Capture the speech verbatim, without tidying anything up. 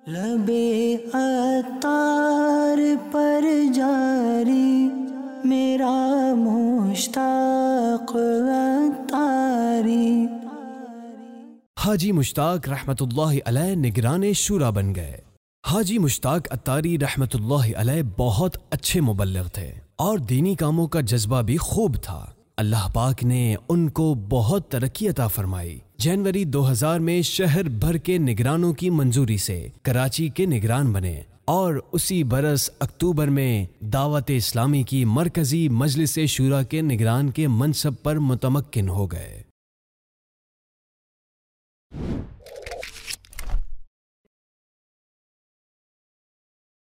लबे अतार पर जारी मेरा मुश्ताक अतारी। हाजी मुश्ताक रहमतुल्लाहि अलैह निगराने शूरा बन गए। हाजी मुश्ताक अत्तारी रहमतुल्लाहि अलैह बहुत अच्छे मुबल्लिग थे और दीनी कामों का जज्बा भी खूब था। अल्लाह पाक ने उनको बहुत तरक्की अता फरमाई। जनवरी दो हज़ार में शहर भर के निगरानों की मंजूरी से कराची के निगरान बने और उसी बरस अक्टूबर में दावत इस्लामी की मरकजी मजलिस शूरा के निगरान के मनसब पर मुतमक्किन हो गए।